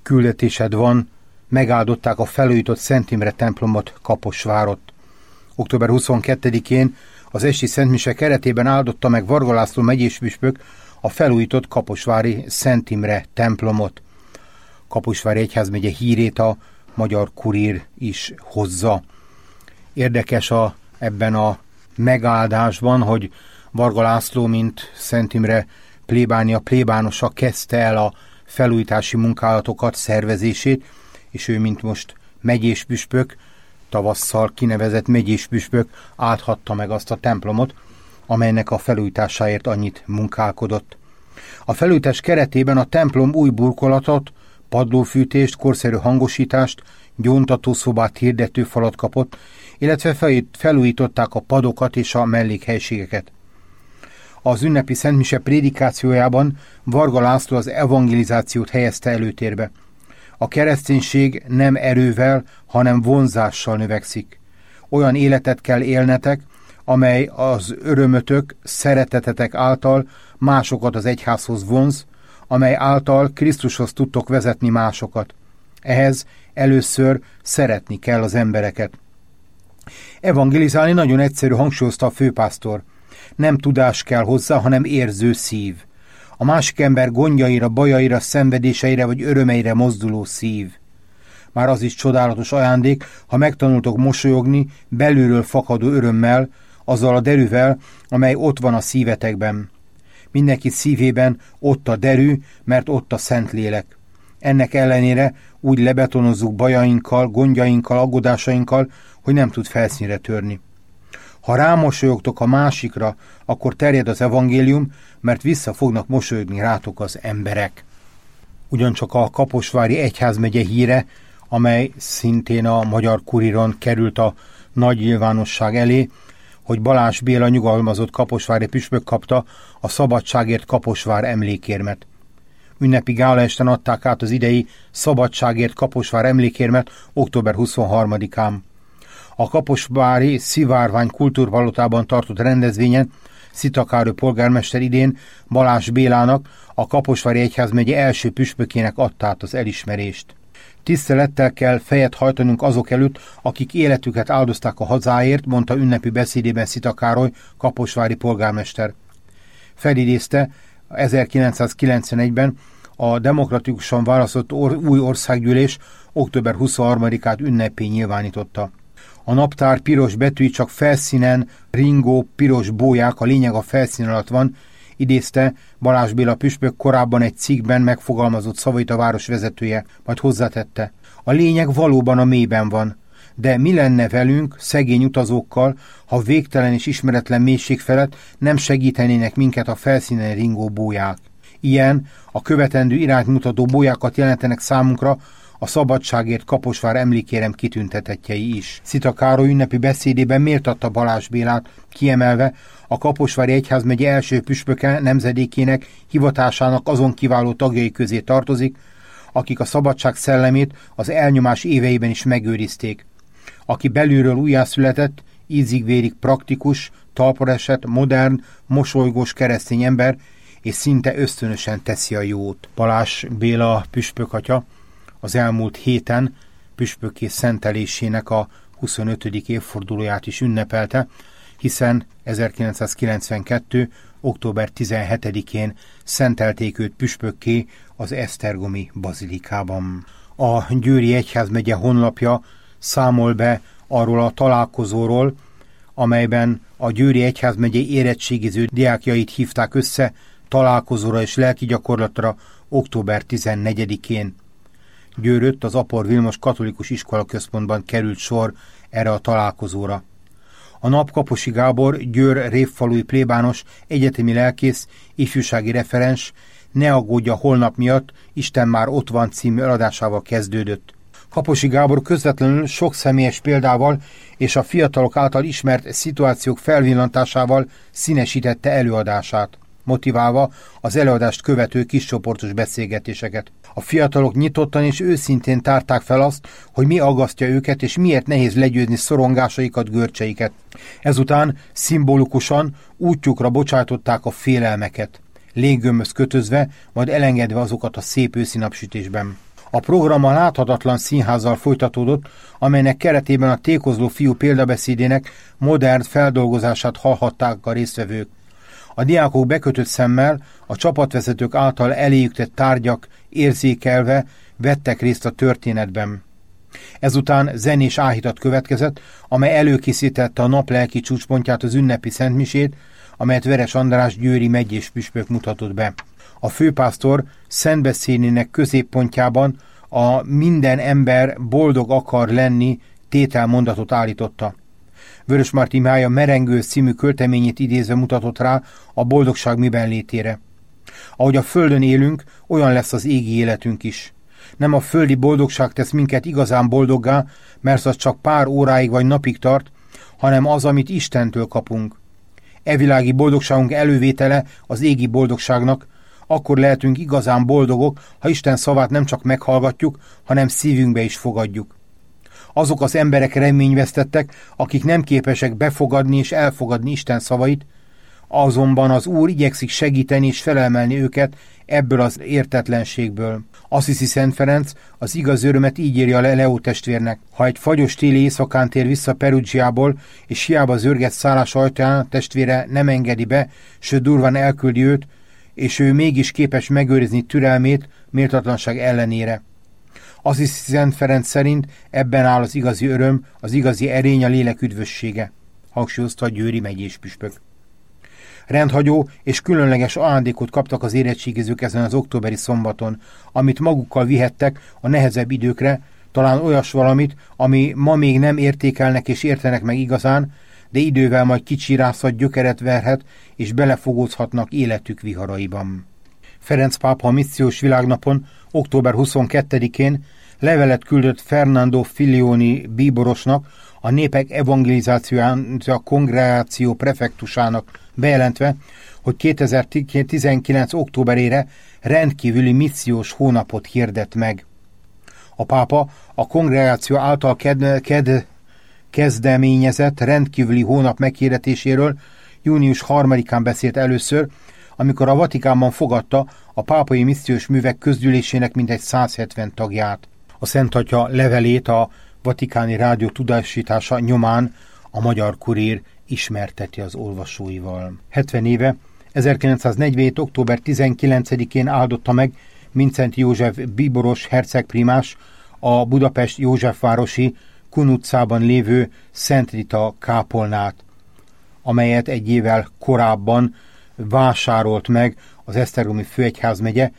küldetésed van, megáldották a felújított Szent Imre templomot, Kaposvárot. Október 22-én az esti szentmise keretében áldotta meg Varga László megyéspüspök a felújított kaposvári Szent Imre templomot. Kaposvári egyházmegye hírét a Magyar Kurír is hozza. Érdekes ebben a megáldásban, hogy Varga László, mint Szent Imre plébánosa kezdte el a felújítási munkálatokat, szervezését, és ő, mint most megyéspüspök, tavasszal kinevezett megyéspüspök áthatta meg azt a templomot, amelynek a felújításáért annyit munkálkodott. A felújítás keretében a templom új burkolatot, padlófűtést, korszerű hangosítást, gyóntatószobát, hirdetőfalat kapott, illetve felújították a padokat és a mellékhelységeket. Az ünnepi szentmise prédikációjában Varga László az evangelizációt helyezte előtérbe. A kereszténység nem erővel, hanem vonzással növekszik. Olyan életet kell élnetek, amely az örömötök, szeretetetek által másokat az egyházhoz vonz, amely által Krisztushoz tudtok vezetni másokat. Ehhez először szeretni kell az embereket. Evangelizálni nagyon egyszerű, hangsúlyozta a főpásztor. Nem tudás kell hozzá, hanem érző szív. A másik ember gondjaira, bajaira, szenvedéseire vagy örömeire mozduló szív. Már az is csodálatos ajándék, ha megtanultok mosolyogni belülről fakadó örömmel, azzal a derűvel, amely ott van a szívetekben. Mindenki szívében ott a derű, mert ott a Szentlélek. Ennek ellenére úgy lebetonozzuk bajainkkal, gondjainkkal, aggodásainkkal, hogy nem tud felszínre törni. Ha rámosolyogtok a másikra, akkor terjed az evangélium, mert vissza fognak mosolyogni rátok az emberek. Ugyancsak a kaposvári egyházmegye híre, amely szintén a Magyar Kuríron került a nagy nyilvánosság elé, hogy Balázs Béla nyugalmazott kaposvári püspök kapta a Szabadságért Kaposvár emlékérmet. Ünnepi gálaesten adták át az idei Szabadságért Kaposvár emlékérmet október 23-án. A kaposvári Szivárvány kultúrpalotában tartott rendezvényen Szita Károly polgármester idén Balázs Bélának, a Kaposvári egyházmegye első püspökének adta át az elismerést. Tisztelettel kell fejet hajtanunk azok előtt, akik életüket áldozták a hazáért, mondta ünnepi beszédében Szita Károly kaposvári polgármester. Felidézte 1991-ben a demokratikusan választott új országgyűlés október 23-át ünnepé nyilvánította. A naptár piros betűi csak felszínen ringó piros bóják, a lényeg a felszín alatt van, idézte Balázs Béla püspök korábban egy cikkben megfogalmazott szavait a város vezetője, majd hozzátette. A lényeg valóban a mélyben van, de mi lenne velünk, szegény utazókkal, ha végtelen és ismeretlen mélység felett nem segítenének minket a felszínen ringó bóják. Ilyen, a követendő irányt mutató bójákat jelentenek számunkra a Szabadságért Kaposvár emlékérem kitüntetettjei is. Szita Károly ünnepi beszédében méltatta Balázs Bélát, kiemelve a Kaposvári egyházmegye első püspöke nemzedékének, hivatásának azon kiváló tagjai közé tartozik, akik a szabadság szellemét az elnyomás éveiben is megőrizték. Aki belülről újjászületett, ízig-vérig praktikus, talpraesett, modern, mosolygós keresztény ember, és szinte ösztönösen teszi a jót. Balázs Béla püspökatya az elmúlt héten püspökké szentelésének a 25. évfordulóját is ünnepelte, hiszen 1992. október 17-én szentelték őt püspökké az esztergomi bazilikában. A Győri Egyházmegye honlapja számol be arról a találkozóról, amelyben a Győri Egyházmegye érettségiző diákjait hívták össze találkozóra és lelki gyakorlatra október 14-én. Győrött az Apor Vilmos Katolikus Iskola Központban került sor erre a találkozóra. A nap Kaposi Gábor, Győr révfalui plébános, egyetemi lelkész, ifjúsági referens Ne aggódja holnap miatt, Isten már ott van című eladásával kezdődött. Kaposi Gábor közvetlenül sok személyes példával és a fiatalok által ismert szituációk felvillantásával színesítette előadását, motiválva az előadást követő kiscsoportos beszélgetéseket. A fiatalok nyitottan és őszintén tárták fel azt, hogy mi aggasztja őket, és miért nehéz legyőzni szorongásaikat, görcseiket. Ezután szimbolikusan útjukra bocsátották a félelmeket, léggömböz kötözve, majd elengedve azokat a szép őszi napsütésben. A program a Láthatatlan Színházzal folytatódott, amelynek keretében a Tékozló fiú példabeszédének modern feldolgozását hallhatták a résztvevők. A diákok bekötött szemmel, a csapatvezetők által eléjük tett tárgyak érzékelve vettek részt a történetben. Ezután zenés áhítat következett, amely előkészítette a nap lelki csúcspontját, az ünnepi szentmisét, amelyet Veres András győri megyés püspök mutatott be. A főpásztor szentbeszédének középpontjában a minden ember boldog akar lenni tételmondatot állította. Vörösmarty Mája Merengő című költeményét idézve mutatott rá a boldogság miben létére. Ahogy a földön élünk, olyan lesz az égi életünk is. Nem a földi boldogság tesz minket igazán boldoggá, mert az csak pár óráig vagy napig tart, hanem az, amit Istentől kapunk. Evilági boldogságunk elővétele az égi boldogságnak, akkor lehetünk igazán boldogok, ha Isten szavát nem csak meghallgatjuk, hanem szívünkbe is fogadjuk. Azok az emberek reményvesztettek, akik nem képesek befogadni és elfogadni Isten szavait, azonban az Úr igyekszik segíteni és felemelni őket ebből az értetlenségből. Assisi Szent Ferenc az igaz örömet így írja le Leó testvérnek: ha egy fagyos téli éjszakán tér vissza Perugiából, és hiába zörget szállás ajtaján, testvére nem engedi be, sőt durván elküldi őt, és ő mégis képes megőrizni türelmét méltatlanság ellenére. Assisi Szent Ferenc szerint ebben áll az igazi öröm, az igazi erény, a lélek üdvössége, hangsúlyozta a győri megyés püspök. Rendhagyó és különleges ajándékot kaptak az érettségizők ezen az októberi szombaton, amit magukkal vihettek a nehezebb időkre, talán olyas valamit, ami ma még nem értékelnek és értenek meg igazán, de idővel majd kicsirázhat, gyökeret verhet, és belefogózhatnak életük viharaiban. Ferenc pápa a missziós világnapon, október 22-én levelet küldött Fernando Filioni bíborosnak, a népek evangelizációja kongregáció prefektusának, bejelentve, hogy 2019. októberére rendkívüli missziós hónapot hirdet meg. A pápa a kongregáció által kezdeményezett rendkívüli hónap meghirdetéséről június 3-án beszélt először, amikor a Vatikánban fogadta a pápai missziós művek közgyűlésének mintegy 170 tagját. A Szent Atya levelét a Vatikáni Rádió tudósítása nyomán a Magyar Kurír ismerteti az olvasóival. 70 éve, 1947. október 19-én áldotta meg Mindszenty József bíboros hercegprímás a Budapest Józsefvárosi Kun utcában lévő Szent Rita kápolnát, amelyet egy évvel korábban vásárolt meg az Esztergomi Főegyházmegye,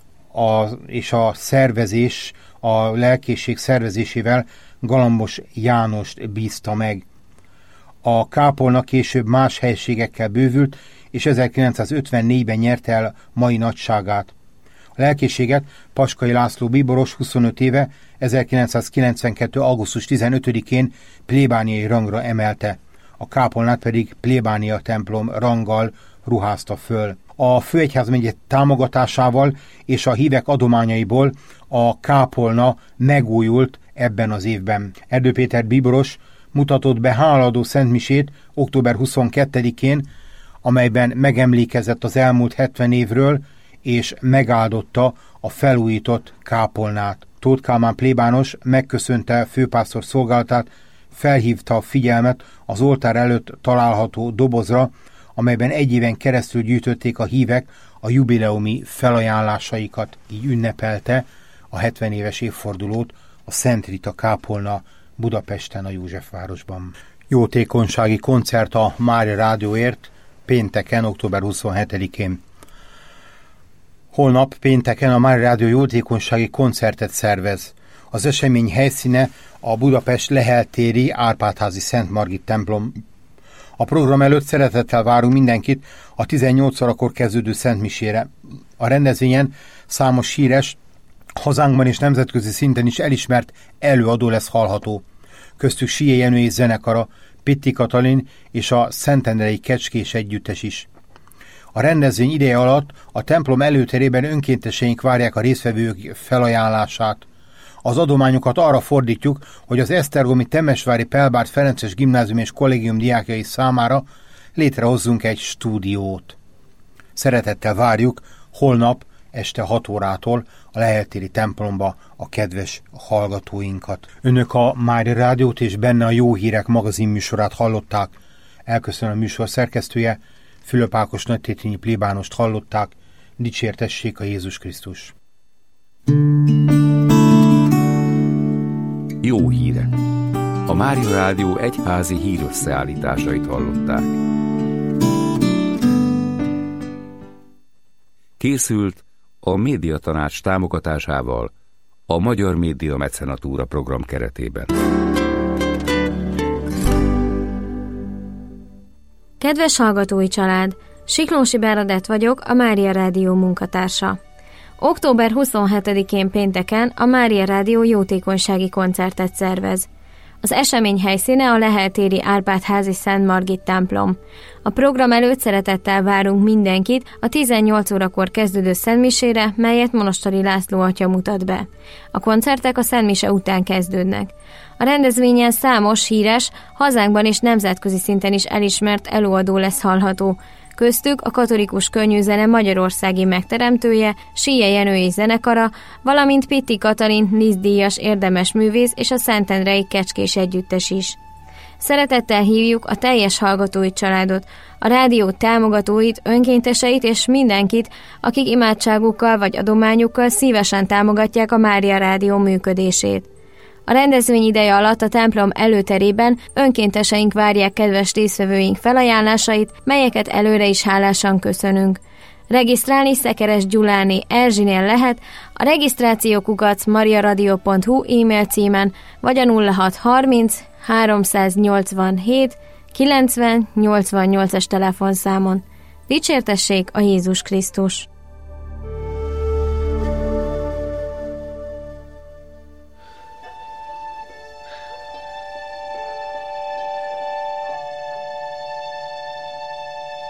és a szervezés, a lelkészség szervezésével Galambos Jánost bízta meg. A kápolna később más helységekkel bővült, és 1954-ben nyerte el mai nagyságát. A lelkészséget Paskai László bíboros 25 éve, 1992. augusztus 15-én plébániai rangra emelte, a kápolnát pedig plébánia templom ranggal ruházta föl. A főegyházmegye támogatásával és a hívek adományaiból a kápolna megújult ebben az évben. Erdő Péter bíboros mutatott be hálaadó szentmisét október 22-én, amelyben megemlékezett az elmúlt 70 évről, és megáldotta a felújított kápolnát. Tóth Kálmán plébános megköszönte főpásztor szolgálatát, felhívta a figyelmet az oltár előtt található dobozra, amelyben egy éven keresztül gyűjtötték a hívek a jubileumi felajánlásaikat. Így ünnepelte a 70 éves évfordulót a Szent Rita kápolna Budapesten, a Józsefvárosban. Jótékonysági koncert a Mária Rádióért pénteken, október 27-én. Holnap pénteken a Mária Rádió jótékonysági koncertet szervez. Az esemény helyszíne a Budapest Lehel téri Árpád-házi Szent Margit templom. A program előtt szeretettel várunk mindenkit a 18 órakor kezdődő szentmisére. A rendezvényen számos híres, hazánkban és nemzetközi szinten is elismert előadó lesz hallható. Köztük Sié Jenő és zenekara, Pitti Katalin és a Szentendrei Kecskés együttes is. A rendezvény ideje alatt a templom előterében önkénteseink várják a résztvevők felajánlását. Az adományokat arra fordítjuk, hogy az esztergomi Temesvári Pelbárt Ferences Gimnázium és Kollégium diákjai számára létrehozzunk egy stúdiót. Szeretettel várjuk holnap este 6 órától a Lehel-téri templomba a kedves hallgatóinkat. Önök a Mária Rádiót és benne a Jó Hírek magazin műsorát hallották. Elköszönöm a műsor szerkesztője, Fülöp Ákos nagytétényi plébánost hallották. Dicsértessék a Jézus Krisztus! Jó hírek! A Mária Rádió egyházi hírösszeállításait hallották. Készült a Médiatanács támogatásával a Magyar Média Mecenatúra program keretében. Kedves hallgatói család! Siklósi Bernadett vagyok, a Mária Rádió munkatársa. Október 27-én pénteken a Mária Rádió jótékonysági koncertet szervez. Az esemény helyszíne a Lehel-téri Árpád-házi Szent Margit templom. A program előtt szeretettel várunk mindenkit a 18 órakor kezdődő szentmisére, melyet Monostari László atya mutat be. A koncertek a szentmise után kezdődnek. A rendezvényen számos híres, hazánkban és nemzetközi szinten is elismert előadó lesz hallható. Köztük a katolikus könnyűzene magyarországi megteremtője, Síje Jenő zenekara, valamint Pitti Katalin Liszt-díjas érdemes művész és a Szentendrei Kecskés együttes is. Szeretettel hívjuk a teljes hallgatói családot, a rádió támogatóit, önkénteseit és mindenkit, akik imádságukkal vagy adományukkal szívesen támogatják a Mária Rádió működését. A rendezvény ideje alatt a templom előterében önkénteseink várják kedves résztvevőink felajánlásait, melyeket előre is hálásan köszönünk. Regisztrálni Szekeres Gyuláné Erzsinél lehet, a regisztráció@mariaradio.hu e-mail címen, vagy a 0630 387 90 88-as telefonszámon. Dicsértessék a Jézus Krisztus!